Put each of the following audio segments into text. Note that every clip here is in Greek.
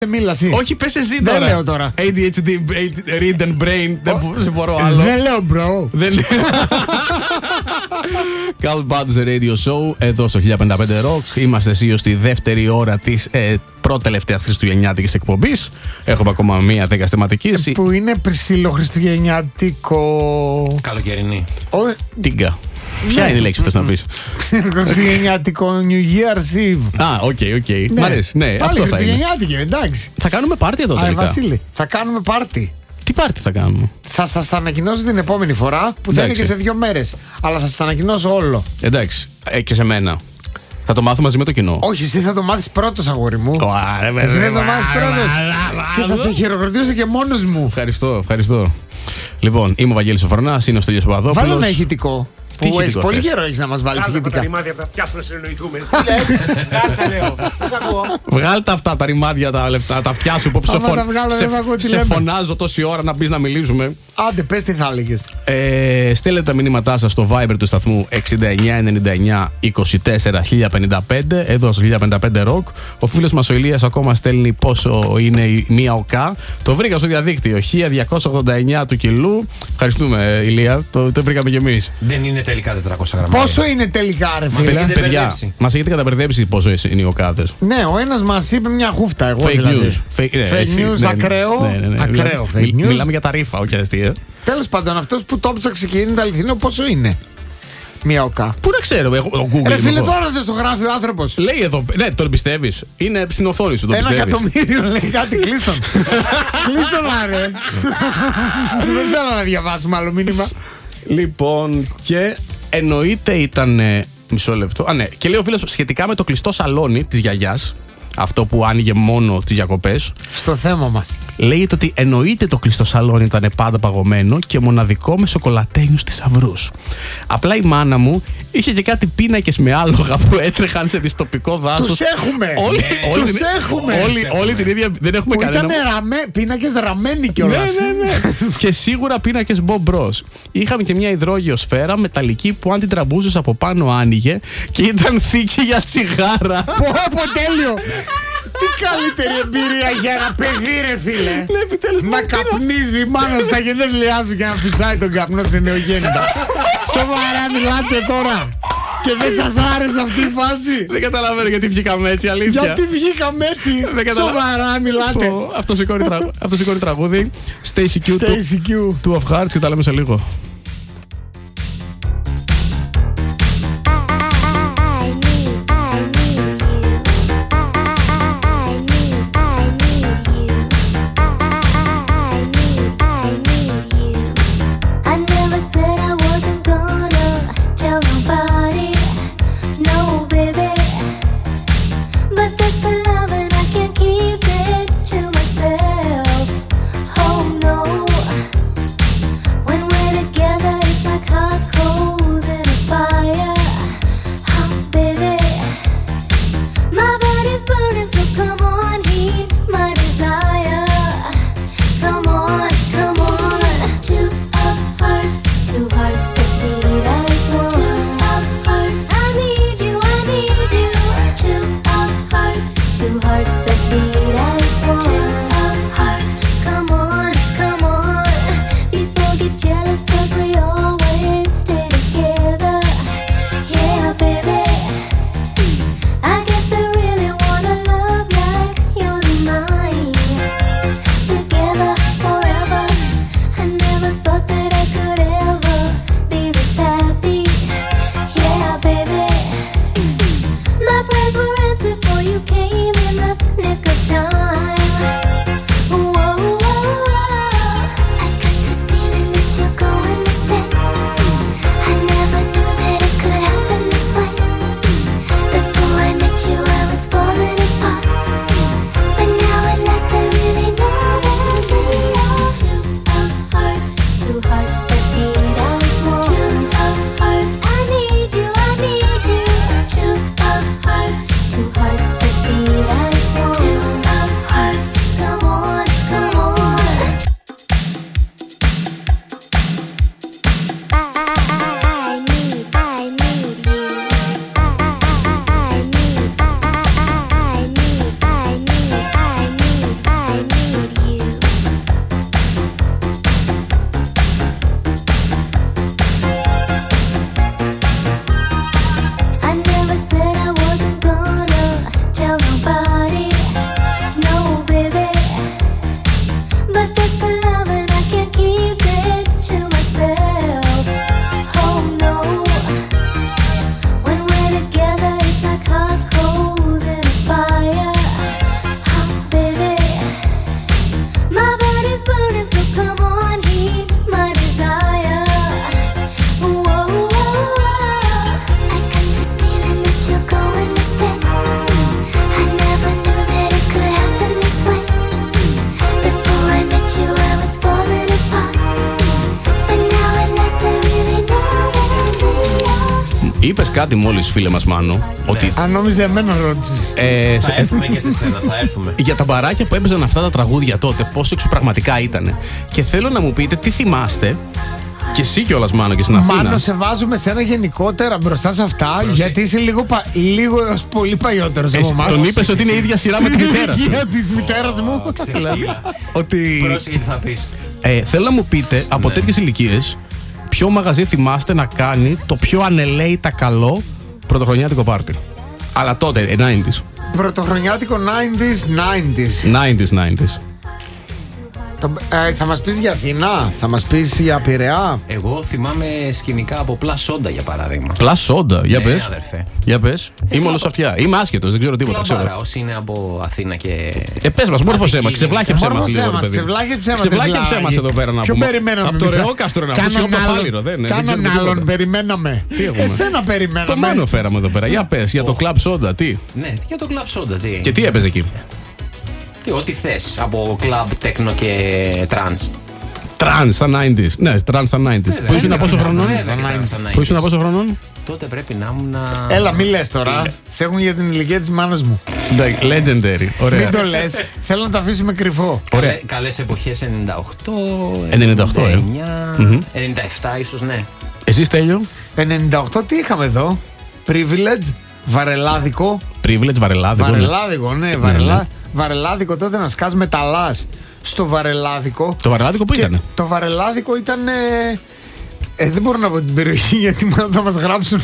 Μίλαση. Όχι, πες εσύ τώρα. Δεν λέω τώρα. ADHD, read and brain. Δεν μπορώ άλλο. Δεν λέω, bro. Carl Bud's Radio Show εδώ στο 1055 Rock. Είμαστε αισίως στη δεύτερη ώρα της πρώτη-τελευταίας χριστουγεννιάτικης εκπομπής. Έχουμε ακόμα μία θεματική. Που είναι ψιλοχριστουγεννιάτικο. Καλοκαιρινή. Τίγκα. Ποια είναι η λέξη που θες να πεις? Χριστουγεννιάτικο New Year's Eve. Οκ. Μ' αρέσει. Ναι, πάλι αυτό θα είναι. Χριστουγεννιάτικη, εντάξει. Θα κάνουμε πάρτι εδώ τελικά. Βασίλη, θα κάνουμε πάρτι. Τι πάρτι θα κάνουμε? Θα σας τα ανακοινώσω την επόμενη φορά που θα είναι και σε 2 μέρες. Αλλά θα σας τα ανακοινώσω όλο. Εντάξει. Και σε μένα. Θα το μάθω μαζί με το κοινό. Όχι, εσύ θα το μάθεις πρώτος, αγόρι μου. Εσύ θα το μάθεις πρώτος. Και θα σε χειροκροτήσω και μόνος μου. Ευχαριστώ. Λοιπόν, είμαι ο Βαγγέλης Σοφρονάς, είναι ο Στέλιος Παπαδόπουλος. Βάλω ένα ηχητικό. Που έχεις πολύ καιρό έχεις να μας βάλεις ηχητικά. Τα ρημάδια θα φτιάσουμε, συνεννοηθούμε. Κάτσε, λέω. Σας ακούω. Βγάλτε αυτά τα ρημάδια, τα αυτιά σου που σε φωνάζω τόση ώρα να μπεις να μιλήσουμε. Άντε, πες τι θα έλεγες. Στέλνετε τα μηνύματά σας στο Viber του σταθμού 6999-24-1055, εδώ στο 1055 Rock. Ο φίλος μας ο Ηλίας ακόμα στέλνει πόσο είναι η μία ΟΚΑ. Το βρήκα στο διαδίκτυο, 1289 του κιλού. Ευχαριστούμε, Ηλία, το βρήκαμε κι εμείς. Δεν είναι τελικά 400 γραμμάρια. Πόσο είναι τελικά, ρε φίλε? Παιδιά, μας έχετε καταπερδέψει πόσο είναι οι ΟΚΑδες. Ναι, ο ένας μας είπε μια χούφτα. Εγώ fake δηλαδή. news. Fake news, ακραίο. Ακραίο fake news. Μιλάμε για τα ρήφα, όχι αστεία. Τέλος πάντων, αυτός που το ψάξε και είναι αληθινό, πόσο είναι μια ΟΚΑ? Πού να ξέρω, εγώ Google. Ρε φίλε, τώρα δεν στο γράφει ο άνθρωπος. Λέει εδώ, ναι, τον πιστεύεις? Είναι στην οθόνη σου, τον πιστεύεις? 1 εκατομμύριο λέει κάτι, κλείστον. Κλείστον, άρε. Δεν θέλω να διαβάσουμε άλλο μήνυμα. Λοιπόν, και εννοείται ήταν. Μισό λεπτό. Ναι, και λέει ο φίλος σχετικά με το κλειστό σαλόνι της γιαγιάς. Αυτό που άνοιγε μόνο τις διακοπές. Στο θέμα μας. Λέγεται ότι εννοείται το κλειστό σαλόνι ήταν πάντα παγωμένο και μοναδικό με σοκολατένιους θησαυρούς. Απλά η μάνα μου είχε και κάτι πίνακες με άλογα που έτρεχαν σε δυστοπικό δάσος. Τους έχουμε! Τους έχουμε! Όλη την ίδια. Δεν έχουμε κανένα. Ήταν πίνακες ραμμένοι κιόλας. Ναι. Και σίγουρα πίνακες Bob Bros. Είχαμε και μια υδρόγειο σφαίρα μεταλλική που αν την τραμπούζες από πάνω άνοιγε και ήταν θήκη για τσιγάρα. Πω, τέλειο! Τι καλύτερη εμπειρία για ένα παιδί, ρε φίλε! Να καπνίζει μάλλον στα γενέθλιά σου και να φυσάει τον καπνό σε νεογέννητα. Σοβαρά μιλάτε τώρα! Και δεν σας άρεσε αυτή η φάση? Δεν καταλαβαίνω γιατί βγήκαμε έτσι, αλήθεια. Γιατί βγήκαμε έτσι? Σοβαρά μιλάτε. Αυτό σηκώνει τραγούδι. Stacy Q του Of Hearts και τα λέμε σε λίγο. For you came in the nick of time. είπες κάτι μόλις, φίλε μας Μάνο. Ότι... Αν νόμιζε εμένα ρώτησες. Θα έρθουμε και σε σένα, θα έρθουμε. Για τα μπαράκια που έπαιζαν αυτά τα τραγούδια τότε, πόσο εξωπραγματικά ήτανε. Και θέλω να μου πείτε τι θυμάστε. Και εσύ κιόλας, Μάνο, και στην Αθήνα. Μάνο, σε βάζουμε σένα γενικότερα μπροστά σε αυτά, γιατί είσαι λίγο πολύ παλιότερος από εμάς. Τον είπες ότι είναι η ίδια σειρά με τη μητέρα σου. Της μητέρας μου. Ότι... Πρόσεχε τι θα πεις. Θέλω να μου πείτε από τέτοιες ηλικίες, ποιο μαγαζί θυμάστε να κάνει το πιο ανελαίητα καλό πρωτοχρονιάτικο πάρτι. Αλλά τότε, 90s. Πρωτοχρονιάτικο 90s. Θα μας πεις για Αθήνα, θα μας πεις για Πειραιά. Εγώ θυμάμαι σκηνικά από Plus Soda για παράδειγμα. Plus Soda, για πες. Αδερφέ. Για πες. Είμαι όλος αυτιά. Είμαι άσχετος, δεν ξέρω τίποτα. Κλαμπάρα, όσοι είναι από Αθήνα και. Πες μας, μόρφωσέ μας, ξεβλάχεψέ μας λίγο. Ξεβλάχεψέ μας εδώ πέρα να πούμε. Από το Ρεόκαστρο να πούμε. Κάναν άλλον, περιμέναμε. Εσένα περιμέναμε. Το Μάνο φέραμε εδώ πέρα. Για πες, για το Club Soda, τι. Ναι, για το Club Soda, τι. Και τι έπαιζε εκεί. Ό,τι θες από κλαμπ, τέκνο και τρανς. Τρανς στα 90s. Ναι, τρανς στα 90s. Πού ήσουν πόσο χρονών? Πού ήσουν πόσο χρονών? Τότε πρέπει να ήμουν. Έλα, μη λες τώρα. Σε έχουν για την ηλικία της μάνας μου. Legendary. Ωραία. Μην το λες. Θέλω να τα αφήσουμε κρυφό. Καλές εποχές 98. 98, 97 ίσως, ναι. Εσύ, Στέλιο? 98 τι είχαμε εδώ? Privilege, βαρελάδικο. Privilege, βαρελάδικο. Βαρελάδικο, ναι, βαρελάδικο τότε να σκάς μεταλλάς στο βαρελάδικο. Το βαρελάδικο που ήταν? Το βαρελάδικο ήταν. Δεν μπορώ να πω την περιοχή γιατί μάλλον θα μας γράψουν.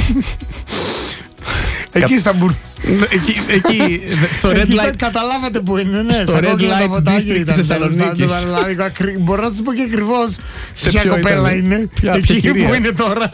Εκεί Ισταμπούλ. Εκεί στο Red Light. Καταλάβατε που είναι, ναι. Στο Red Light District της Θεσσαλονίκης. Μπορώ να σας πω και ακριβώς ποια κοπέλα είναι. Εκεί που είναι τώρα.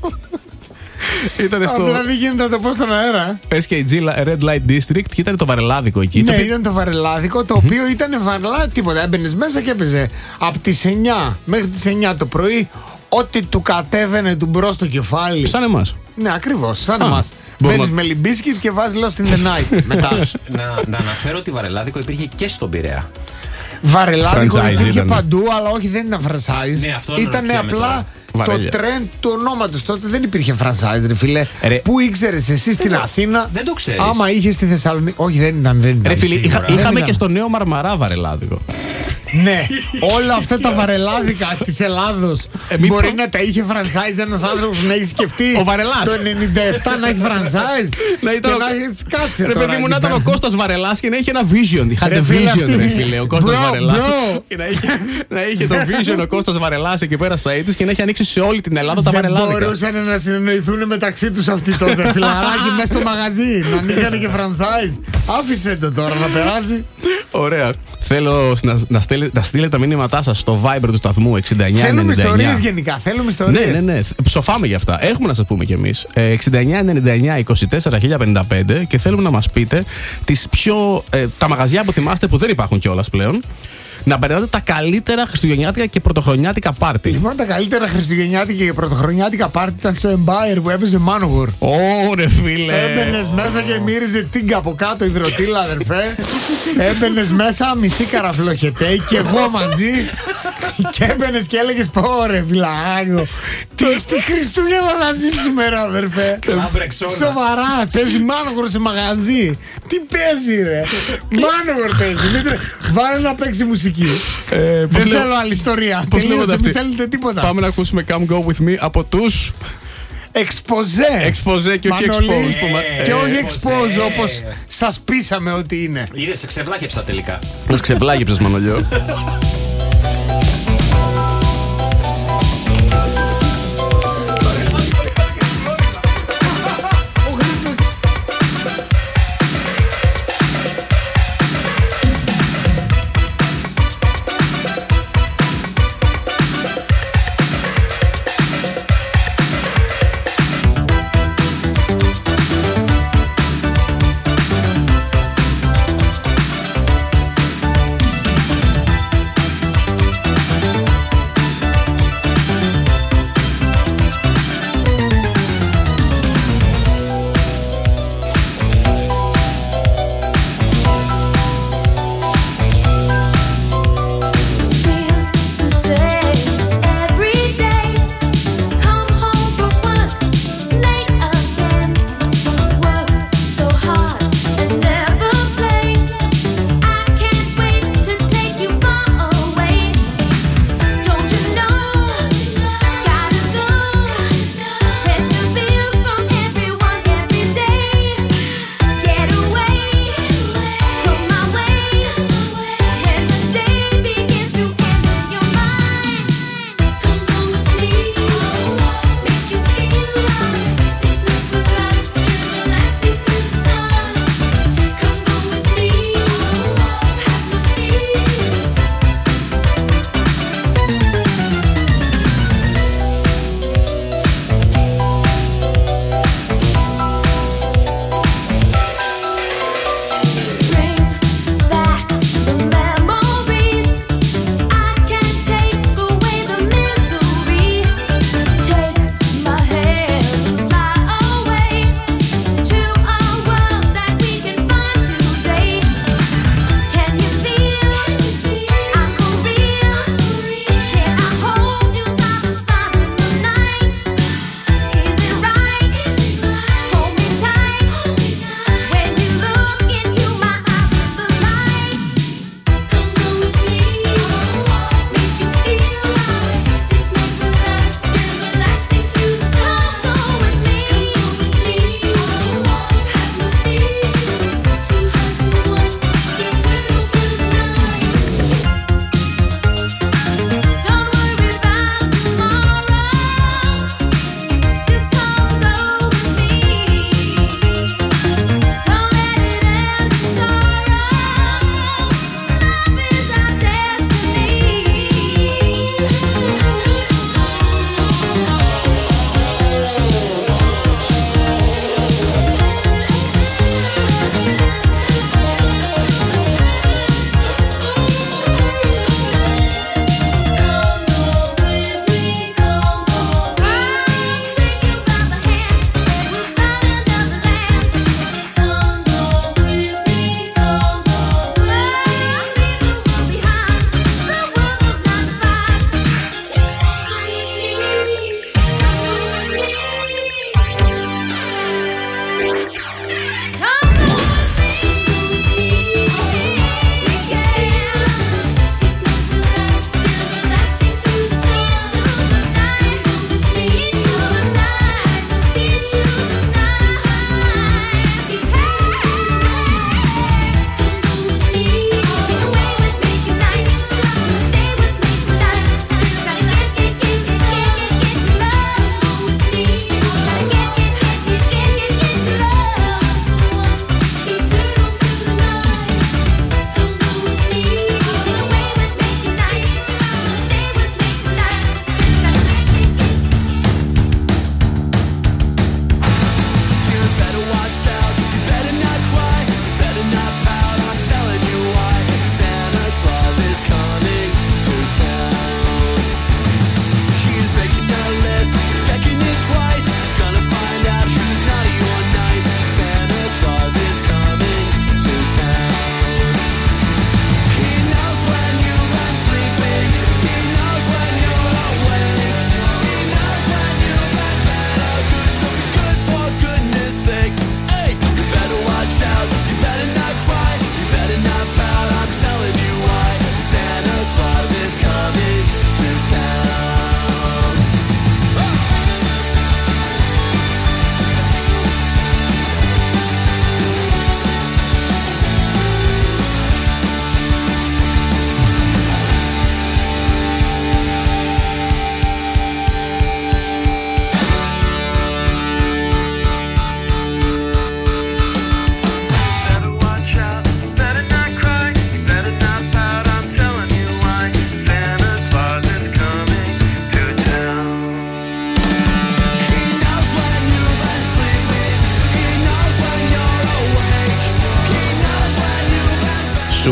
Ήταν στο. Δηλαδή γίνεται να το πω στον αέρα. SKG Red Light District και ήταν το βαρελάδικο εκεί. Ναι, ήταν το βαρελάδικο το οποίο ήταν βαρελά, τίποτα. Έμπαινες μέσα και έπαιζε από τις 9 μέχρι τις 9 το πρωί. Ό,τι του κατέβαινε του μπρος στο κεφάλι. Σαν εμάς. Ναι, ακριβώς, σαν εμάς. Μπαίνεις με λιμπίσκιτ και βάζεις Lost in the Night. Μετά. Να αναφέρω ότι βαρελάδικο υπήρχε και στον Πειραιά. Βαρελάδικο υπήρχε παντού, αλλά όχι, δεν ήταν franchise. Ναι, ήταν απλά το trend του ονόματος. Τότε δεν υπήρχε franchise, ρε φίλε. Πού ήξερες εσύ στην Αθήνα? Δεν το ξέρεις. Άμα είχε στη Θεσσαλονίκη. Όχι, δεν ήταν. Ρε φίλε, είχαμε και στο Νέο Μαρμαρά βαρελάδικο. Ναι, όλα αυτά τα βαρελάδικα της Ελλάδος μπορεί να τα είχε franchise ένας άνθρωπος που να έχει σκεφτεί. Ο Βαρελάς. Το 97 να έχει franchise. Και να έχει κάτσε. Ρε παιδί μου, να ήταν ο Κώστας Βαρελάς και να είχε ένα vision. Είχατε vision, ρε φίλε, ο Κώστας Βαρελάς. Και να είχε το vision ο Κώστας Βαρελάς εκεί πέρα στα AIDS και να έχει ανοίξει σε όλη την Ελλάδα τα βαρελάδικα. Δεν μπορούσαν να συνεννοηθούν μεταξύ τους αυτοί τότε. Φιλαράκι μέσα στο μαγαζί. Να ανοίγανε και franchise. Άφησε το τώρα να περάσει. Ωραία. Θέλω να στείλετε τα μήνυματά σας στο Viber του σταθμού 6999. Θέλουμε ιστορίες γενικά. Θέλουμε ιστορίες. Ναι. Ψοφάμε για αυτά. Έχουμε να σας πούμε κι εμείς. 6999-24 και θέλουμε να μας πείτε τα μαγαζιά που θυμάστε που δεν υπάρχουν κιόλας πλέον. Να περνάτε τα καλύτερα χριστουγεννιάτικα και πρωτοχρονιάτικα πάρτι. Λοιπόν, τα καλύτερα χριστουγεννιάτικα και πρωτοχρονιάτικα πάρτι ήταν στο Empire που έπαιζε Manowar. Ωρε φίλε. Έμπαινες μέσα και μύριζε τίγκα από κάτω, υδροτήλα, αδερφέ. Έμπαινες μέσα, μισή καραφλοχετέ και εγώ μαζί. Και έμπαινες και έλεγες πόρε φιλάγο. Τι Χριστούγεννα θα ζήσεις σήμερα, αδερφέ. Σοβαρά, παίζει Manowar σε μαγαζί. Τι παίζει, ρε. Manowar παίζει. Βάλε να παίξει μουσική. Δεν θέλω άλλη ιστορία. Τελείωσε, μη στέλνετε τίποτα. Πάμε να ακούσουμε Come Go With Me από τους Εξποζέ και όχι Expose. Και όχι Expose όπως σας πείσαμε ότι είναι. Είδες, σε ξεβλάχεψα τελικά. Μας ξεβλάγεψες, Μανολιό.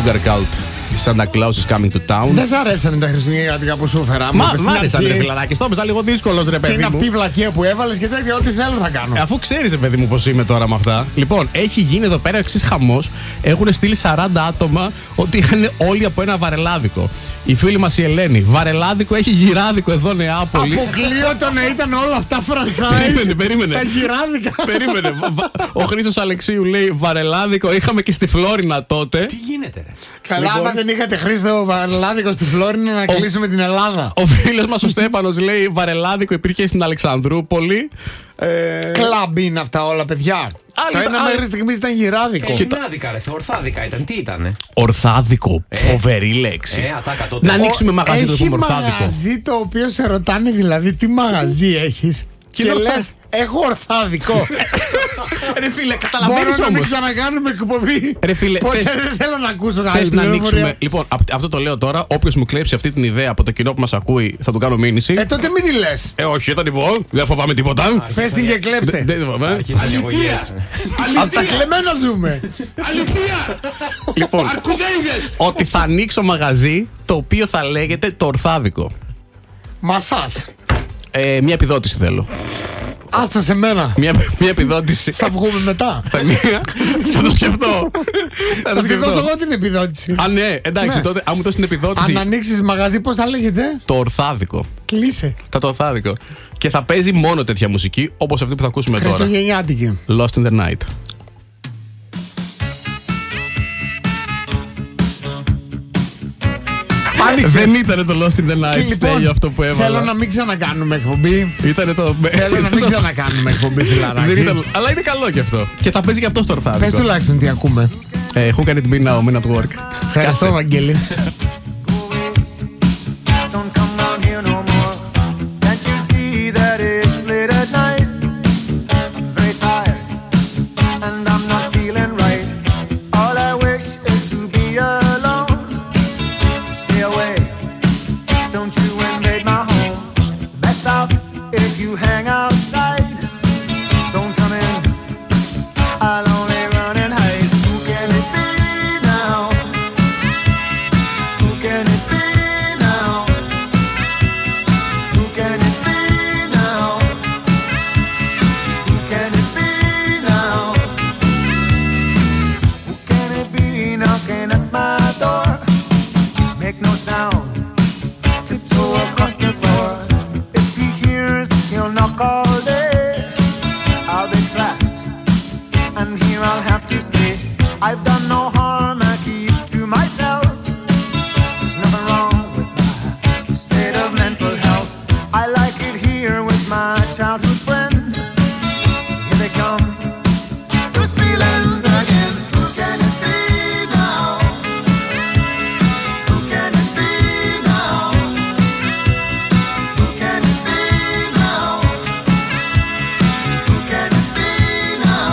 Sugar Cult, Santa Claus is coming to town. Δεν σ' αρέσανε τα χριστουγεννιάτικα που σου έφερα? Μ' άρεσαν, ρε φιλαράκι. Στο έπαιζα λίγο δύσκολο, ρε παιδί. Και είναι μου. αυτή η βλακεία που έβαλες και τέτοια, ό,τι θέλω θα κάνω. Αφού ξέρεις, παιδί μου, πώς είμαι τώρα με αυτά. Λοιπόν, έχει γίνει εδώ πέρα εξής χαμός. Έχουν στείλει 40 άτομα ότι είχαν όλοι από ένα βαρελάδικο. Η φίλη μας η Ελένη, βαρελάδικο έχει γυράδικο εδώ Νεάπολη. Αποκλείω να ήταν όλα αυτά franchise. Περίμενε. Τα γυράδικα. Περίμενε. Ο Χρήστος Αλεξίου λέει βαρελάδικο, είχαμε και στη Φλόρινα τότε. Τι γίνεται, ρε? Καλά, άμα δεν είχατε Χρήστο βαρελάδικο στη Φλόρινα να κλείσουμε την Ελλάδα. Ο φίλος μας ο Στέφανος λέει βαρελάδικο υπήρχε στην Αλεξανδρούπολη. Κλαμπ είναι αυτά όλα, παιδιά. Το ένα μέχρι στιγμής ήταν γυράδικο. Ελληνάδικα, ρε. Ορθάδικα ήταν. Τι ήτανε? Ορθάδικο. Φοβερή λέξη. Ατάκα τότε. Να ανοίξουμε μαγαζί το Έχει πούμε ορθάδικο. μαγαζί το οποίο σε ρωτάνε δηλαδή τι μαγαζί έχεις. Και λες, έχω ορθάδικο. Ρε φίλε, Μπορώ καταλαβαίνεις να μην όμως. ξανακάνουμε εκπομπή. Ρε φίλε, Ποτέ δεν θέλω να ακούσω θες κάτι. να ανοίξουμε. Λοιπόν, αυτό το λέω τώρα. Όποιος μου κλέψει αυτή την ιδέα από το κοινό που μας ακούει, θα του κάνω μήνυση. Τότε μην τη λες. Όχι, θα την πω. Δεν φοβάμαι τίποτα. Πες την και κλέψτε. Δεν φοβάμαι. Άρχισαν οι αγωγές. Απ' τα κλεμμένα ζούμε. Λοιπόν, ότι θα ανοίξω μαγαζί το οποίο θα λέγεται το ορθάδικο. Μασάζ. Μια επιδότηση θέλω. Άστα σε μένα. Μια επιδότηση. Θα βγούμε μετά. Θα το σκεφτώ. Θα τη δώσω εγώ την επιδότηση. Α, ναι, εντάξει, Ναι. τότε αν μου δώσει την επιδότηση. Αν ανοίξεις μαγαζί, πώς θα λέγεται? Το ορθάδικο. Κλείσε. Το ορθάδικο. Και θα παίζει μόνο τέτοια μουσική όπως αυτή που θα ακούσουμε τώρα. Χριστουγεννιάτικη. Lost in the Night. Δεν ήταν το Lost in the Night, Στέλιο, αυτό που έβαλα. Θέλω να μην ξανακάνουμε εκπομπή. Ήτανε το. Θέλω να μην ξανακάνουμε εκπομπή, φιλαράκι. Αλλά είναι καλό κι αυτό. Και θα παίζει κι αυτό στο Πες ορθάδικο. τουλάχιστον τι ακούμε. Who can it be now, Men at Work. Ευχαριστώ, Βαγγέλη. Don't come round here no more. Can't you see that it's late at night? I'm very tired and I'm not feeling right. All I wish is to be alone. Stay away, don't you invade my home. Best off if you hang outside. Don't come in, I'll only run and hide. Who can it be now? Who can it be now? Who can it be now? Who can it be now? Who can it be knocking at my door? Make no sound, tiptoe across the floor. If he hears, he'll knock all day. I'll be trapped, and here I'll have to stay. I've done no harm, I keep to myself. There's nothing wrong with my state of mental health. I like it here with my childhood friend. Here they come, those feelings again. Who can it be now? Who can it be now? Who can it be now? Who can it be now?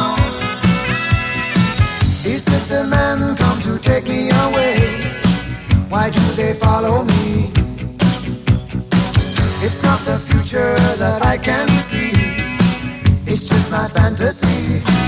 Is it the men come to take me away? Why do they follow me? It's not the future that I can see. It's just my fantasy.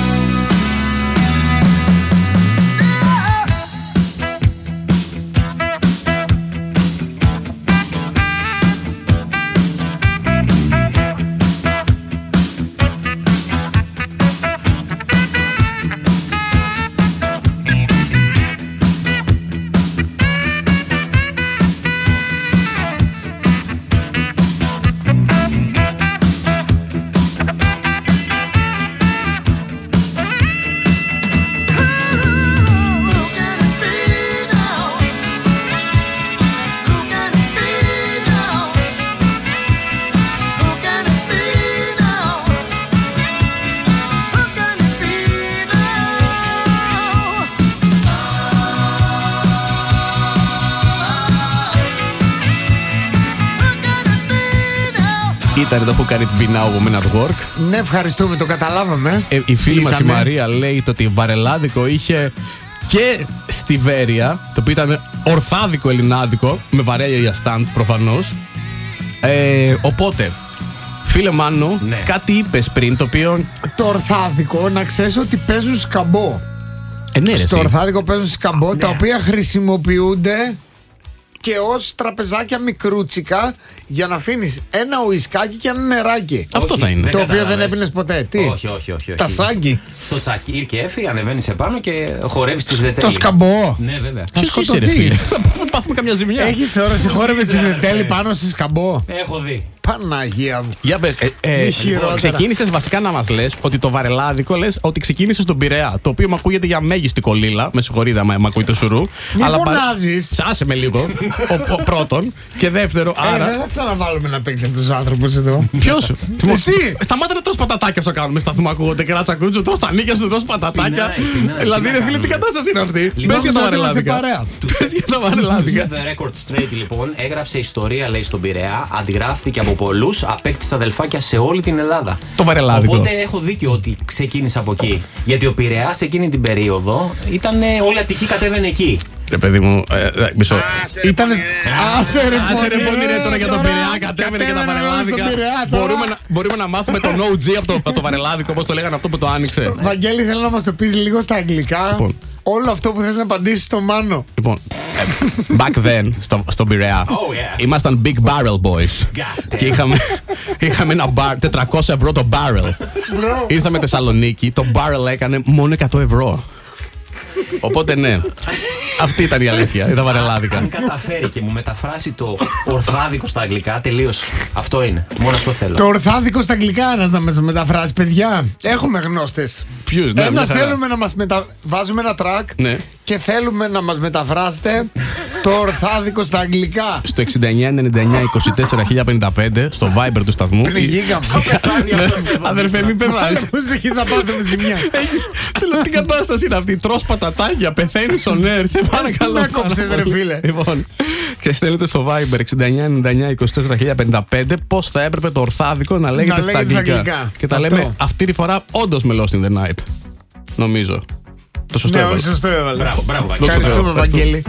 Ήταν το Who Can It Be Now από Men at Work. Ναι, ευχαριστούμε, το καταλάβαμε. Η φίλη μας η Ήτανε. Μαρία λέει το ότι βαρελάδικο είχε και στη Βέρεια, το οποίο ήταν ορθάδικο ελληνάδικο, με βαρέα για stand προφανώς. Οπότε, φίλε Μάνο, Ναι. κάτι είπες πριν το οποίο. Το ορθάδικο, να ξέρεις ότι παίζουν σκαμπό. Ναι, στο ορθάδικο παίζουν σκαμπό, τα οποία χρησιμοποιούνται και ως τραπεζάκια μικρούτσικα για να αφήνεις ένα ουισκάκι και ένα νεράκι. Αυτό θα είναι. Το οποίο δεν έπινες ποτέ. Τι? Όχι. Τα σάγκη. Στο τσακίρ και έφυγε, ανεβαίνεις επάνω και χορεύεις τις δετέλη. Το σκαμπό. Ναι, βέβαια. Θα σκοτωθείς. Θα πάθουμε καμιά ζημιά. Έχεις θεώρηση χόρευες τη δετέλη πάνω σε σκαμπό? Έχω δει. Παναγία μου. Για πες, ξεκίνησες βασικά να μας λες ότι το βαρελάδικο λες ότι ξεκίνησε στον Πειραιά. Το οποίο μου ακούγεται για μέγιστη κολλήλα. Με συγχωρείτε, μ' ακούει το σουρού. Μη φωνάζεις. Άσε με λίγο. Ο πρώτον. Και δεύτερο, άρα. Δεν θα ξαναβάλουμε να παίξει αυτός ο άνθρωπος εδώ. Ποιος? Εσύ. Σταμάτα να τρως πατατάκια όσο κάνουμε. Σταθούμε, ακούγονται κράτσα κούτσου. Τρως τα νίκια σου, τρως πατατάκια. Πεινάει, Δηλαδή, ρε φίλε, τι κατάσταση είναι αυτή? Πες για τα βαρελάδικα. Πες για τα Set βαρελάδικα. the record straight, λοιπόν, έγραψε ιστορία, λέει, στον Πειραιά, αντιγράφτηκε από πολλούς, απέκτησε αδελφάκια σε όλη την Ελλάδα. Το βαρελάδικο. Οπότε έχω δίκιο ότι ξεκίνησε από εκεί. Γιατί ο Πειραιάς εκείνη την περίοδο ήταν όλη η Αττική κατέβαινε εκεί. Ρε παιδί μου, μισό. Ήταν. Άσε Άσε ρε πόντι τώρα για τον Πειραιά, κατέβαινε και τα βαρελάδικα. Μπορούμε να μάθουμε τον OG από το βαρελάδικο, όπως το λέγανε αυτό που το άνοιξε. Βαγγέλη, θέλω να μας το πεις λίγο στα αγγλικά. Λοιπόν. Όλο αυτό που θες να απαντήσεις στο Μάνο. Λοιπόν, back then, στον Πειραιά, Oh, yeah. ήμασταν big barrel boys. Και είχαμε ένα 400 ευρώ το barrel. Ήρθαμε Θεσσαλονίκη, το barrel έκανε μόνο 100 ευρώ. Οπότε ναι, αυτή ήταν η αλήθεια, τα βαρελάδικα. Αν καταφέρει και μου μεταφράσει το ορθάδικο στα αγγλικά, τελείωσε. Αυτό είναι. Μόνο αυτό θέλω. Το ορθάδικο στα αγγλικά να μας μεταφράσει, παιδιά. Έχουμε γνώστες. Ποιους, ναι, μια Ένας χαρά. θέλουμε να μας βάζουμε ένα track Ναι. και θέλουμε να μας μεταφράσετε το ορθάδικο στα αγγλικά. Στο 69-99-24-1055, στο Viber του σταθμού. Πνιγήκαμε. Αδερφέ, μην πεθάνεις. Εκεί θα πάθουμε ζημιά. Θέλω την κατάσταση είναι αυτή. Τρως πατατάκια, πεθαίνεις on air. Σε παρακαλώ. Με κόψες, ρε φίλε. Λοιπόν, και στέλνετε στο Viber 69-99-24-1055 πώς θα έπρεπε το ορθάδικο να λέγεται στα αγγλικά. Και τα Αυτό. λέμε αυτή τη φορά όντως με Lost in the Night. Νομίζω. Το σωστό Ναι, έβαλα. όχι, σωστό έβαλε. Μπράβο, μπράβο, Δόξα τω Θεώ. Ευχαριστούμε, Βαγγέλη.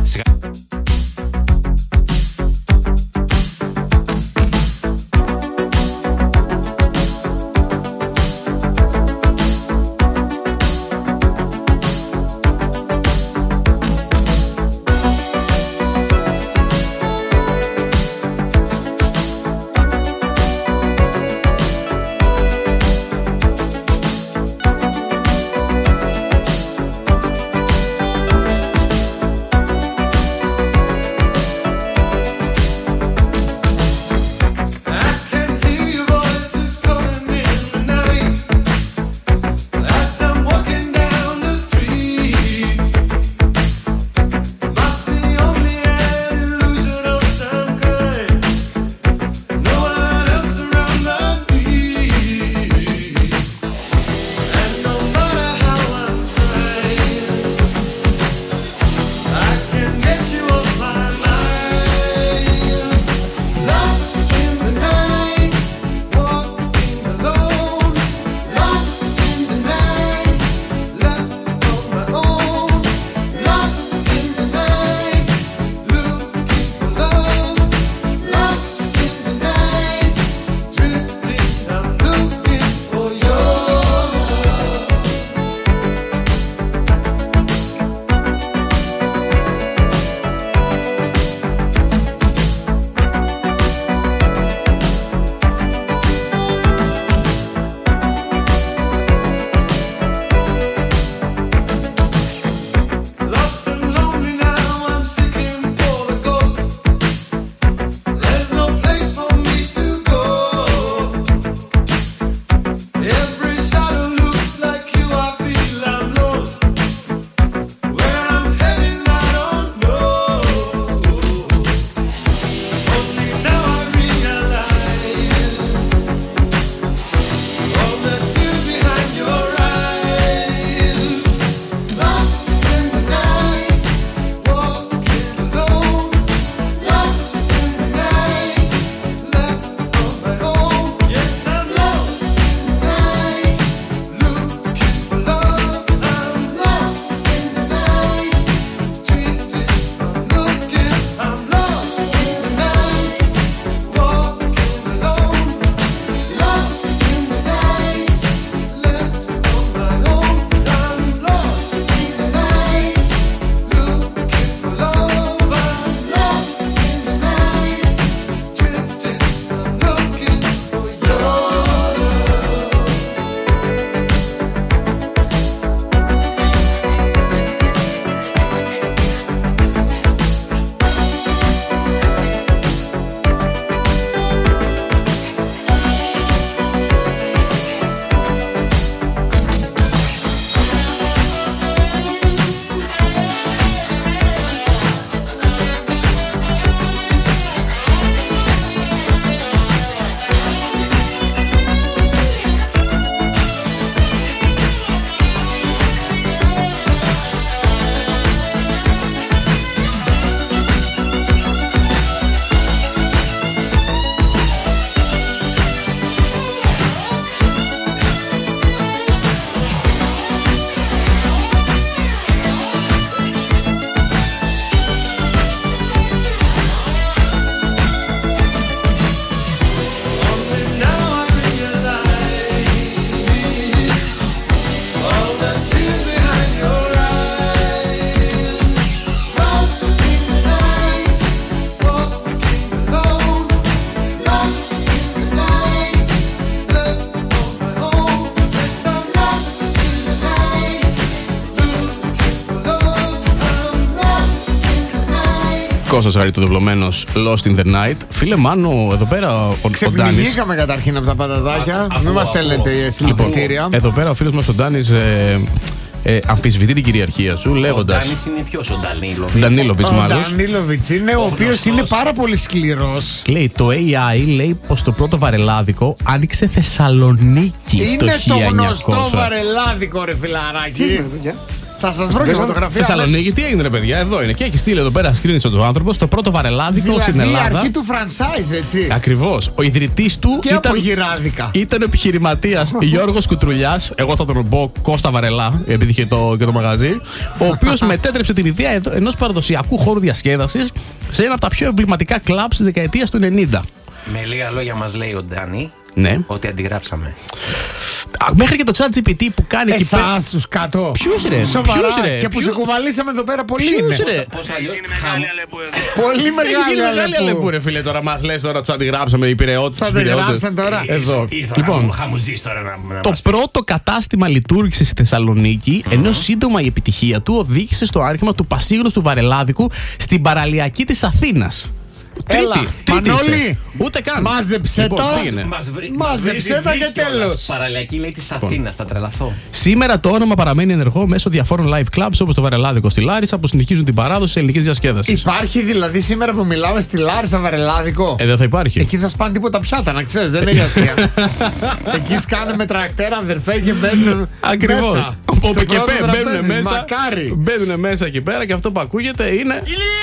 Κώστας Χαριτοδευλωμένος, Lost in the Night. Φίλε Μάνο, εδώ πέρα ο Ντάνης. Ξεπνιγήκαμε καταρχήν από τα πατατάκια. Μην μας στέλνετε συλληπιτήρια. Εδώ πέρα ο φίλος μας ο Ντάνης αμφισβητεί την κυριαρχία σου λέγοντας. Ο Ντάνης είναι ποιος, ο Ντανίλοβιτς? Ντανίλοβιτς, μάλλον. Ο Ντανίλοβιτς είναι, ο οποίος είναι πάρα πολύ σκληρός. Λέει το AI λέει πως το πρώτο βαρελάδικο άνοιξε Θεσσαλονίκη το 1900. Είναι το γνωστό βαρελάδικο, ρε φιλαράκι. Θα σας βρω και φωτογραφία. Θεσσαλονίκη, τι έγινε, ρε παιδιά, εδώ είναι. Και έχει στείλει εδώ πέρα screenshot ο άνθρωπος το πρώτο βαρελάδικο στην Ελλάδα. Είναι η αρχή του franchise, έτσι. Ακριβώς. Ο ιδρυτής του και από γυράδικα. Ήταν ο επιχειρηματίας Γιώργος Κουτρουλιάς. Εγώ θα τον πω Κώστα Βαρελά, επειδή είχε και το μαγαζί. Ο οποίος μετέτρεψε την ιδέα ενός παραδοσιακού χώρου διασκέδασης σε ένα από τα πιο εμβληματικά κλαμπ της δεκαετίας του 90. Με λίγα λόγια μας λέει ο Ντάνι ότι αντιγράψαμε. Μέχρι και το ChatGPT που κάνει εκεί πέρα. Εσάς τους κάτω. Ποιους ρε? Σοβαρά. Και που σε κουβαλήσαμε εδώ πέρα πολύ είναι. Πώς αλλιώς είναι μεγάλη Αλεπού εδώ. Πολύ μεγάλη Αλεπού ρε φίλε. Τώρα μας λες τώρα τους αντιγράψαμε οι Πειραιώτες. Τους αντιγράψαν τώρα. Εδώ. Λοιπόν, το πρώτο κατάστημα λειτουργήσε στη Θεσσαλονίκη, ενώ σύντομα η επιτυχία του οδήγησε στο άρχιμα του πασίγνωστου βαρελάδικου στην παραλιακή της Αθήνας. Έλα, Μανώλη, ούτε καν. Μάζεψε το. Μάζεψε το και τέλος. Παραλιακή λέει της Αθήνας, θα τρελαθώ. Σήμερα το όνομα παραμένει ενεργό μέσω διαφόρων live clubs όπως το Βαρελάδικο στη Λάρισα που συνεχίζουν την παράδοση σε ελληνικές διασκέδασεις. Υπάρχει δηλαδή σήμερα που μιλάμε στη Λάρισα Βαρελάδικο? Δεν θα υπάρχει. Εκεί θα σπάνε τίποτα πιάτα, να ξέρεις, δεν έχει αστεία. Εκεί σκάνε με τρακτέρα, αδερφέ, και μπαίνουν. Ακριβώς. Όπου και μπαίνουν μέσα. Μακάρι. Μπαίνουν μέσα εκεί πέρα και αυτό που ακούγεται είναι.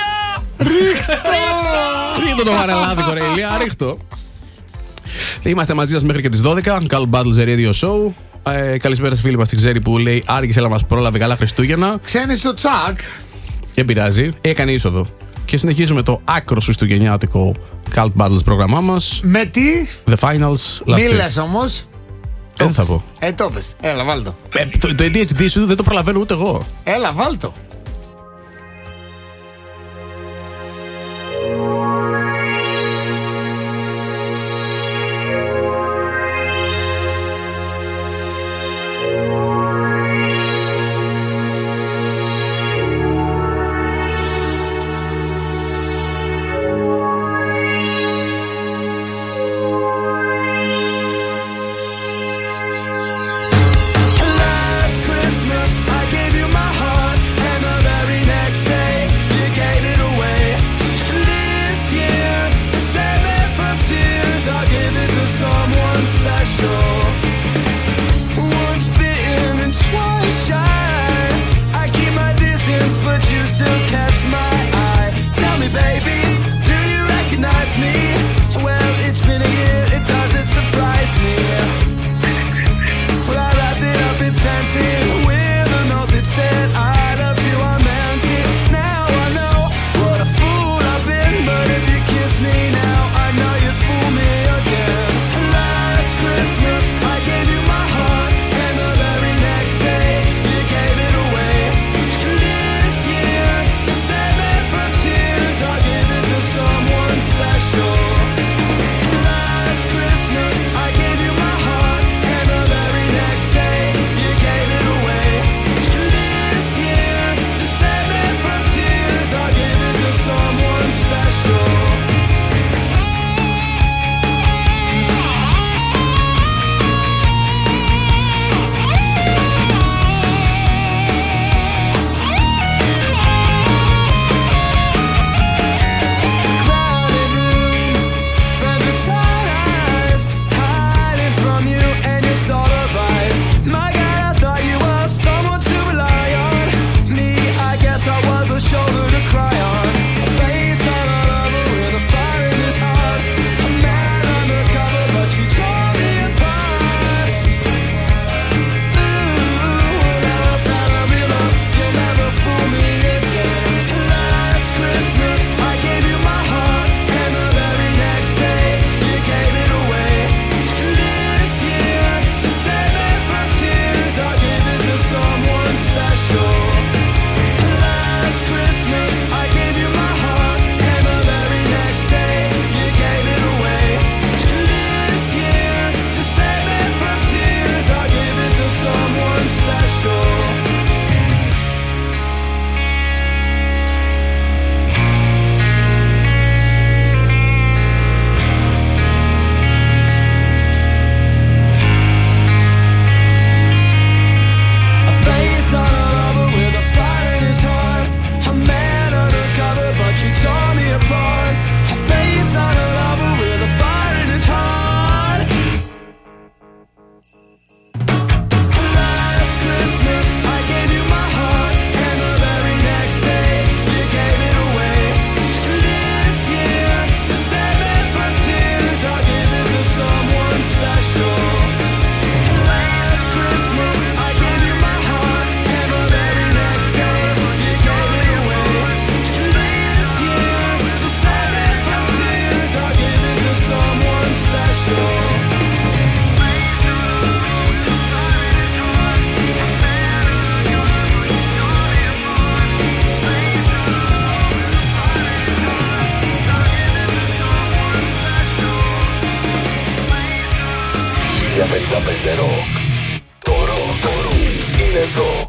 Ρίχτω το βαρελάδικο ρε Ηλία, ρίχτω. Είμαστε μαζί σας μέχρι και τις 12. Call Battles Radio Show. Καλησπέρα στη φίλη μας την ξέρει που λέει άργησε αλλά μας πρόλαβε, καλά Χριστούγεννα. Ξένοι στο τσακ. Δεν πειράζει, έκανε είσοδο. Και συνεχίζουμε το άκρο χριστουγεννιάτικο Call Battles πρόγραμμά μας. Με τι? The Finals Last Μη λες όμως. Δεν θα πω. Το πες, έλα βάλτο. Το ADHD σου δεν το προλαβαίνω ούτε εγώ. Έλα βάλτο. Last Christmas I gave you my heart and 1055 Rock. Το ροκ είναι εδώ.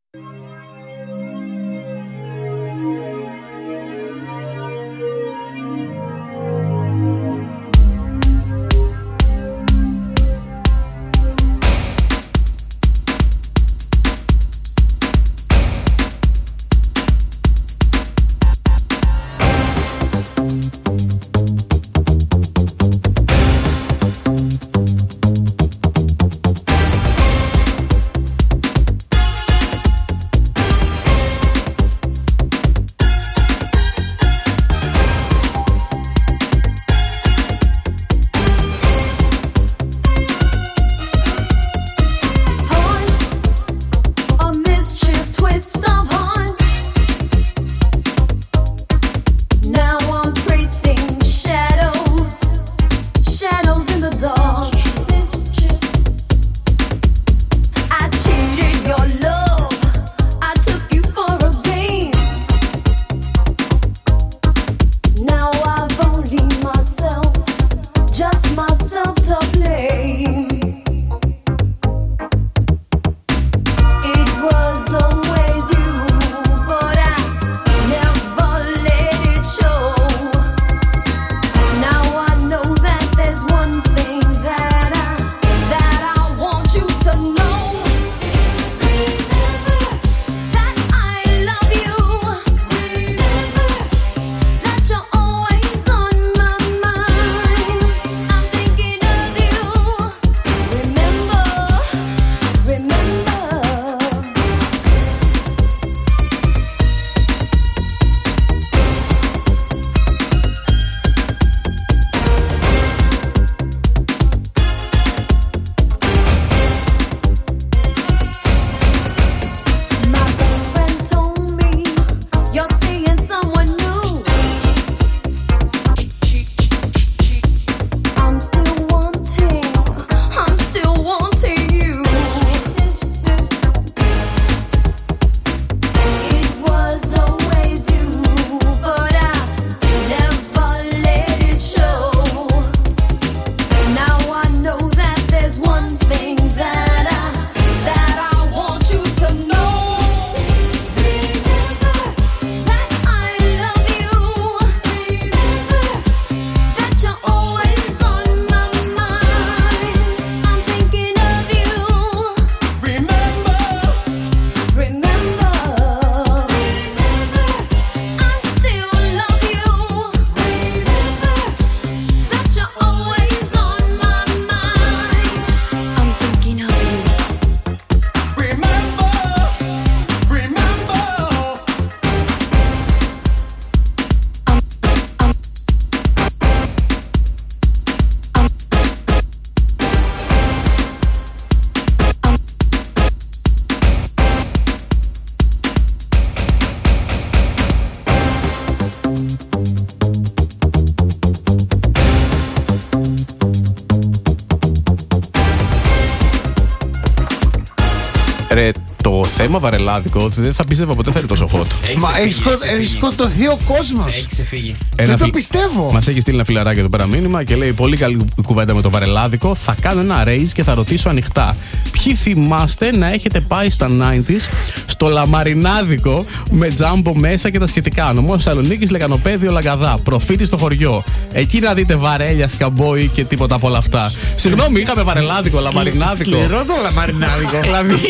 Ρε, το θέμα βαρελάδικο δεν θα πίστευα ποτέ θα είναι τόσο hot. Μα έχει σκοτωθεί ο κόσμος. Έχει ξεφύγει. Δεν το πιστεύω. Μας έχει στείλει ένα φιλαράκι εδώ πέρα μήνυμα και λέει: πολύ καλή κουβέντα με το βαρελάδικο. Θα κάνω ένα race και θα ρωτήσω ανοιχτά. Ποιοι θυμάστε να έχετε πάει στα 90s στο λαμαρινάδικο με τζάμπο μέσα και τα σχετικά? Νομός Θεσσαλονίκης, Λεκανοπέδιο, Λαγκαδά. Προφήτη στο χωριό. Εκεί να δείτε βαρέλια, σκαμπόι και τίποτα από όλα αυτά. Συγγνώμη, είχαμε βαρελάδικο, λαμαρινάδικο. Σκληρό το λαμαρινάδικο.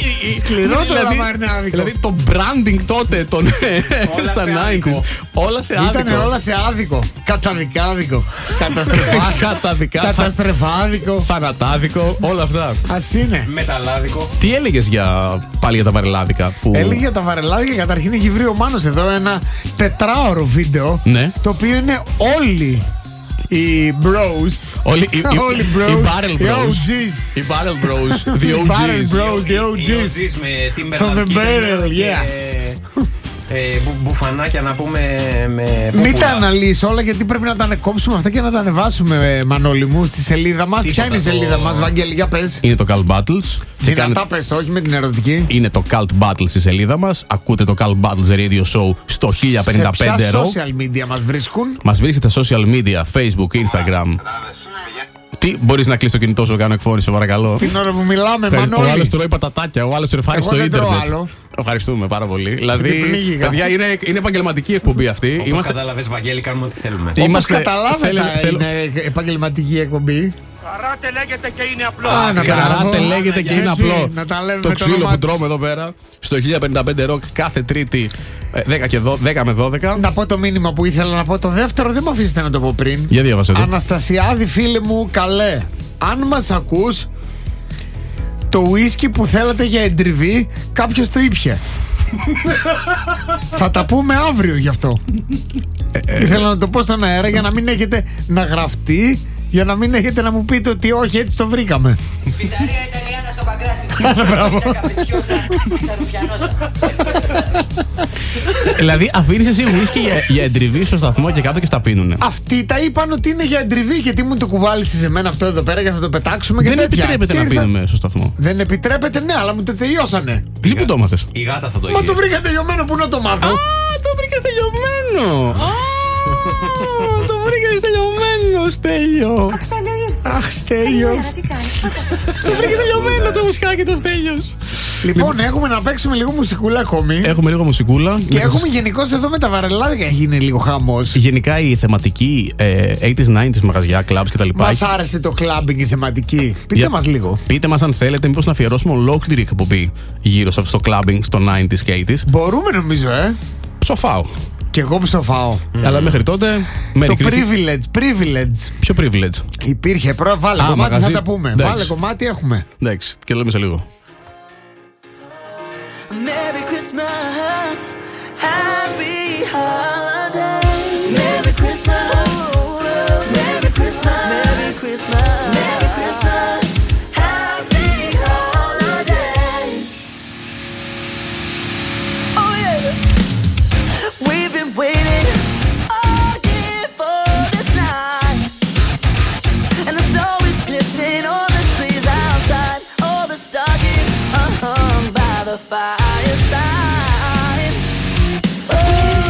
Σκληρό το λαμαρινάδικο. Δηλαδή το branding τότε στα 90s. Όλα σε άδικο. Ήταν όλα σε άδικο. Καταδικάδικο. Καταστρεφάδικο. Θανατάδικο. Όλα αυτά. Ας είναι. Μεταλλάδικο. Τι έλεγες πάλι για τα βαρελάδικα? Έλεγε για τα βαρελάδικα. Καταρχήν έχει βρει ο Μάνος εδώ ένα 4ωρο βίντεο. Ναι. Το οποίο είναι όλοι οι bros. Όλοι οι Οι barrel bros. OGs. Οι barrel bros. The Οι barrel OGs. bros. The Οι OGs. OGs με From the Timberland barrel, και μπουφανάκια να πούμε με Μην τα αναλύσω όλα γιατί πρέπει να τα ανεκόψουμε αυτά και να τα ανεβάσουμε, Μανώλη μου, στη σελίδα μας. Ποια είναι η σελίδα μας, Βαγγέλη, για πες. Είναι το Cult Battles. Δυνατά πες το, όχι με την ερωτική. Είναι το Cult Battles στη σελίδα μας. Ακούτε το Cult Battles Radio Show στο 1055 Σε ποια Rock. social media μας βρίσκουν? Μας βρίσκεται social media, Facebook, Instagram Τι, μπορείς να κλείσεις το κινητό σου να κάνω εκφώνηση, παρακαλώ? Την ώρα που μιλάμε, Μανώλη. Ο άλλος τρώει πατατάκια, ο άλλος ρεφάρει στο ίντερνετ. Άλλο. Ευχαριστούμε πάρα πολύ. Δηλαδή, παιδιά, είναι επαγγελματική εκπομπή αυτή. Όπως κατάλαβες, Βαγγέλη, κάνουμε ό,τι θέλουμε. Όπως καταλάβετε, είναι επαγγελματική εκπομπή. Καράτε λέγεται και είναι απλό. Καράτε λέγεται και είναι απλό. Το ξύλο που τρώμε εδώ πέρα στο 1055 Rock κάθε Τρίτη 10 με 12. Να πω το μήνυμα που ήθελα να πω. Το δεύτερο δεν με αφήσετε να το πω πριν. Για διάβασε το. Αναστασιάδη, φίλε μου, καλέ. Αν μας ακούς, το ουίσκι που θέλατε για εντριβή κάποιος το ήπιε. Θα τα πούμε αύριο γι' αυτό. Ήθελα να το πω στον αέρα για να μην έχετε να γραφτεί, για να μην έχετε να μου πείτε ότι όχι, έτσι το βρήκαμε. Πιζαρία Ιταλιάνα στο Παγκράτη. Δηλαδή αφήνεις εσύ ουίσκι για εντριβή στο σταθμό και κάτω και στα πίνουνε. Αυτοί τα είπαν ότι είναι για εντριβή, γιατί μου το κουβάλισε σε μένα αυτό εδώ πέρα και θα το πετάξουμε και δεν τέτοια. Δεν επιτρέπεται να πίνουμε στο σταθμό. Δεν επιτρέπεται, ναι, αλλά μου το τελειώσανε. Εσύ που το μάθες? Η γάτα θα το Μα είχε. το βρήκα τελειωμένο, πού να το μάθω? Α, το βρήκες τελειωμένο. Το βρήκες τελειωμένο, Στέλιο. Αχ, Στέλιο. Το βρήκε τελειωμένο το μουσικάκι το Στέλιος. Λοιπόν, έχουμε να παίξουμε λίγο μουσικούλα ακόμη. Έχουμε λίγο μουσικούλα. Και έχουμε γενικώς εδώ με τα βαρελάδικα γίνει λίγο χαμός. Γενικά η θεματική 80s, 90s μαγαζιά, clubs κτλ. Μας άρεσε το clubbing η θεματική. Πείτε μας λίγο. Πείτε μας αν θέλετε, μήπως να αφιερώσουμε ολόκληρη εκπομπή γύρω στο clubbing, στο 90s και 80s. Μπορούμε νομίζω, Ψοφάω. Κι εγώ ψοφάω. Αλλά μέχρι τότε. Το privilege. Ποιο privilege? Υπήρχε. Βάλε κομμάτι, μαγαζί. θα τα πούμε. Εντάξει. Βάλε κομμάτι, έχουμε. Εντάξει, και λέμε σε λίγο. Merry Christmas, Happy Holidays. Merry Christmas, Merry Christmas, Merry Christmas, Merry Christmas, Happy Holidays. Oh yeah, we've been waiting all year for this night, and the snow is glistening on the trees outside. All the stockings are hung by the fireside. Oh,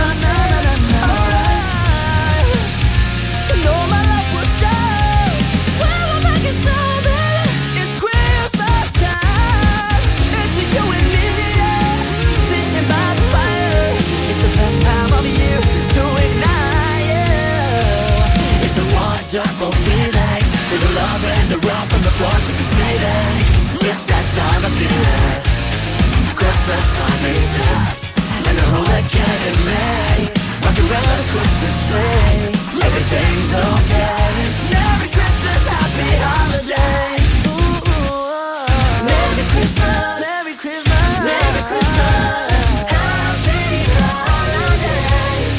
alright. You know my love will show. When we're back in snow, baby, it's Christmas time. It's you and me, yeah, sitting by the fire. It's the best time of year to ignite, yeah. It's a wonderful feeling. Feel the love and the run from the floor to the ceiling. It's that time of year. Christmas time is here, and the whole again in May. Rock around the Christmas tree, everything's okay. Merry Christmas, Happy Holidays. Ooh, Merry Christmas, Merry Christmas, Merry Christmas, Happy Holidays.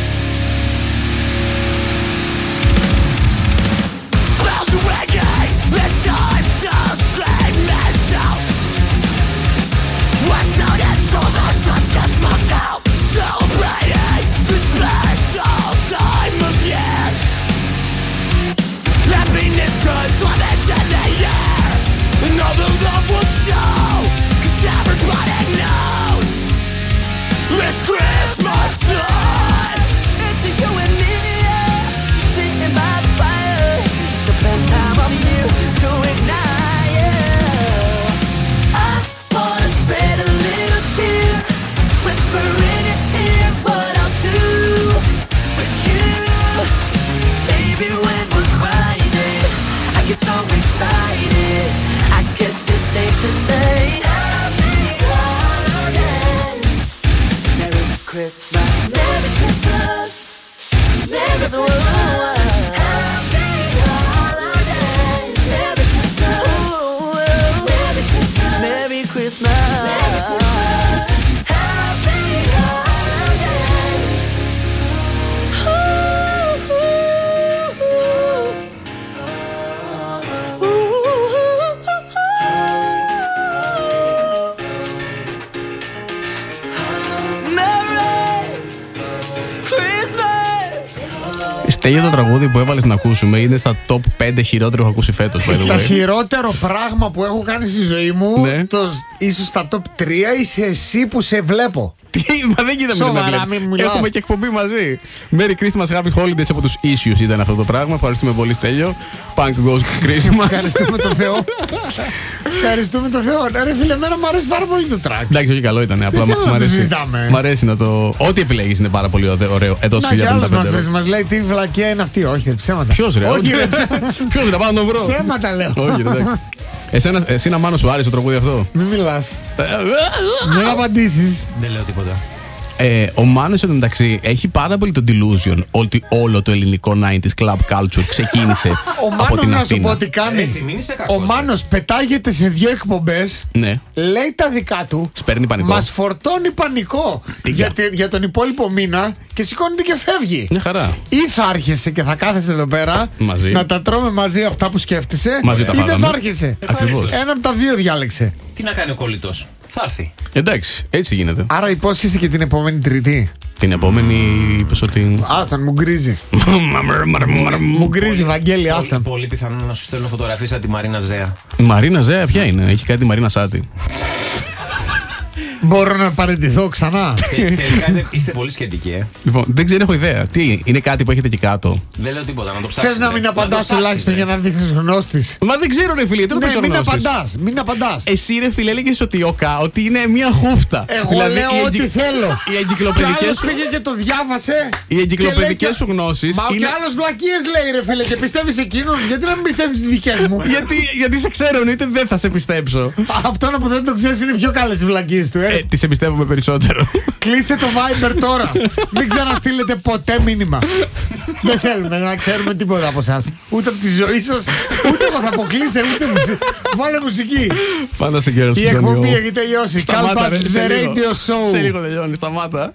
Bells are ringing, it's time to scream and shout. What's not yet so much just gets smocked out. Celebrating this special time of year. Happiness could flourish in the air, and all the love will show, 'cause everybody knows it's Christmas time. It's you and me, yeah, sitting by the fire. It's the best time of year to ignite, yeah. I wanna spread a little cheer, whisper in your ear what I'll do with you. Baby, when we're grinding, I get so excited. I guess it's safe to say Happy Holidays. Merry Christmas, Merry Christmas, Merry Christmas, Happy Holidays. Merry Christmas, Merry Christmas, Merry Christmas, Merry Christmas, Happy Holidays. Merry Christmas. Στέλιο, το τραγούδι που έβαλες να ακούσουμε είναι στα top 5 χειρότερο που έχω ακούσει φέτος. Το χειρότερο πράγμα που έχω κάνει στη ζωή μου, Ναι. ίσως στα top 3, είσαι εσύ που σε βλέπω. Τι, μα δεν γίνεται Σοβαρά, να βλέπεις. μην μιλάς. Έχουμε και εκπομπή μαζί. Merry Christmas, Happy Holidays από τους Issues ήταν αυτό το πράγμα. Ευχαριστούμε πολύ, Στέλιο. Punk Goes Christmas. Ευχαριστούμε τον Θεό. Ευχαριστούμε τον Θεό. Ρε φίλε, εμένα μου αρέσει πάρα πολύ το track. Εντάξει, όχι καλό ήταν. Απλά Δεν μ' το αρέσει. συζητάμε. Μ' αρέσει να το. Ό,τι επιλέγεις είναι πάρα πολύ ωραίο. Εδώ Να στο κι άλλος 1055. μας λέει τι βλακιά είναι αυτή. Όχι, ρε, ψέματα. Ποιος ρε, Όχι, ρε, ψέματα. Ποιος ρε, πάω να τον βρω. Ψέματα λέω. Όχι, ρε, εντάξει. Εσύ να μάνο σου άρεσε το τραγούδι αυτό. Μην μιλάς. Μην απαντήσεις. Δεν λέω τίποτα. Ο Μάνος εντωμεταξύ έχει πάρα πολύ το delusion ότι όλο το ελληνικό 90s club culture ξεκίνησε Ο από Μάνος την να σου πω Αθήνα. τι κάνει. Εσύ, μην είσαι κακός, Ο Μάνος πετάγεται σε 2 εκπομπές, Ναι, λέει τα δικά του, σπέρνει πανικό. μας φορτώνει πανικό για τον υπόλοιπο μήνα και σηκώνεται και φεύγει. Μια χαρά. Ή θα άρχεσαι και θα κάθεσαι εδώ πέρα Μαζί. να τα τρώμε μαζί αυτά που σκέφτεσαι, Μαζί τα ή δεν φάγαμε. θα άρχεσαι. Ακριβώς. Ένα από τα δύο διάλεξε. Τι να κάνει ο κολλητός. Θα έρθει. Εντάξει, έτσι γίνεται. Άρα υπόσχεσαι και την επόμενη Τρίτη. Την επόμενη είπες ότι. Άσταν, μου γκρίζει. Μου γκρίζει, Βαγγέλη, άσταν. Πολύ πιθανό να σου στέλνω φωτογραφίες από τη Μαρίνα Ζέα. Η Μαρίνα Ζέα ποια είναι, έχει κάτι Μαρίνα Σάτι. Μπορώ να παραιτηθώ ξανά. Τελικά είστε πολύ σχετικοί, Λοιπόν, δεν έχω ιδέα. Τι είναι κάτι που έχετε εκεί κάτω. Δεν λέω τίποτα, να το ψάξεις. Θες να μην απαντάς τουλάχιστον για να δείχνεις γνώστης. Μα δεν ξέρω, ρε φίλε, γιατί το Ναι, πες μην γνώστης. απαντάς, μην απαντάς. Εσύ, ρε φίλε, έλεγες ότι ότι είναι μια χούφτα. Εγώ λέω οι ό,τι θέλω. Οι Και εγκυκλοπαιδικές άλλος σου. πήγε και το διάβασε. Οι εγκυκλοπαιδικές και λέει σου γνώσεις Μα είναι. και άλλος βλακίες λέει ρε φίλε και πιστεύεις εκείνον. Γιατί να μην πιστεύεις τις δικές μου. Γιατί σε ξέρω, είτε δεν θα σε πιστέψω. Αυτόν που δεν το ξέρεις είναι πιο καλές οι βλακίες του. Τις εμπιστεύομαι περισσότερο. Κλείστε το Viber τώρα. Μην ξαναστείλετε ποτέ μήνυμα. Δεν θέλουμε να ξέρουμε τίποτα από εσάς. Ούτε από τη ζωή σας, ούτε από θα αποκλείσει, ούτε μουσική. Βάλε μουσική. Πάντα σε καιρό. Η εκπομπή έχει τελειώσει. Σταμάτα, ρε, Calpat, σε the λίγο. radio show. Σε λίγο τελειώνει, σταμάτα.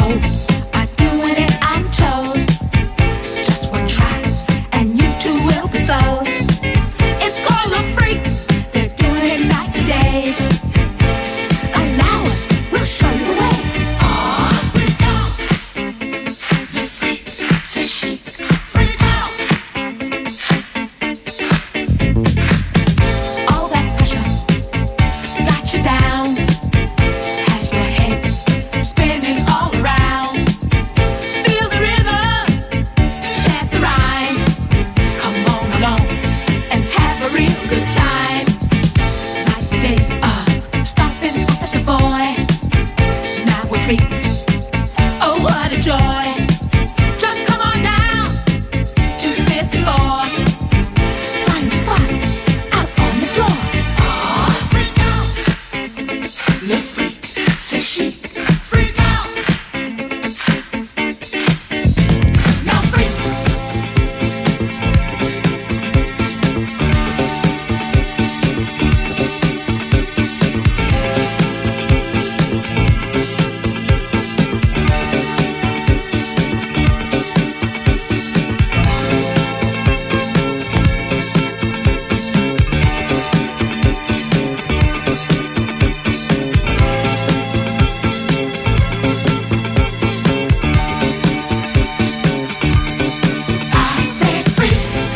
are doing it, I'm told. Just one try, and you too will be sold. It's called a freak. They're doing it night and day. Allow us, we'll show you the way. Oh, freak out. The freak, c'est chic. Freak out. All that pressure got you down. Has your head spinning all around. Feel the rhythm, chant the rhyme. Come on along and have a real good time. Like the days of stomping as a boy. Now we're free. Oh, what a joy. Just come on down to the 5th floor. Find a spot out on the floor. Oh, freak out. Le freak, c'est chic. Freak out. Now freak. I said freak.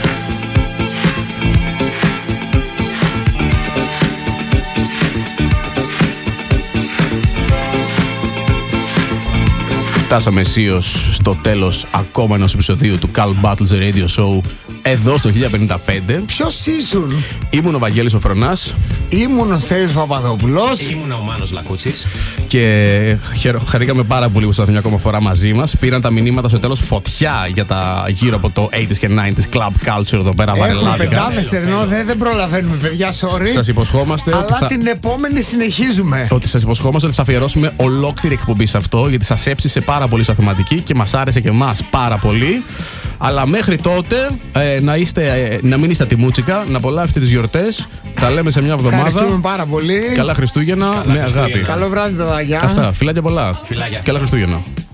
Φτάσαμε αισίως στο τέλος ακόμα ενός επεισοδίου του Carl Battles Radio Show εδώ στο 1055. Ποιος ήσουν? Ήμουν ο Βαγγέλης ο Φρονάς Ήμουν ο Θέλης Παπαδόπουλος. Ήμουν ο Μάνος Λακούτσης. και χαρήκαμε πάρα πολύ που ήρθατε μια ακόμα φορά μαζί μας. Πήραν τα μηνύματα στο τέλος φωτιά για τα γύρω από το 80s και 90s club culture εδώ πέρα βαρελάδικα. Πετάμε ενώ δεν προλαβαίνουμε, παιδιά, sorry. Σας υποσχόμαστε Αλλά την επόμενη συνεχίζουμε. ότι σας υποσχόμαστε ότι θα αφιερώσουμε ολόκληρη εκπομπή σε αυτό, γιατί σας έψησε πάρα πολύ σαν θεματική και μας άρεσε και εμάς πάρα πολύ. Αλλά μέχρι τότε να μην είστε τιμούτσικα, να απολαύσετε τις γιορτές. Τα λέμε σε μια εβδομάδα. Ευχαριστούμε πάρα πολύ. Καλά Χριστούγεννα με αγάπη. Καλό βράδυ, παιδάκια. Αυτά. Φιλάκια πολλά. Φιλάκια. Καλά Χριστούγεννα.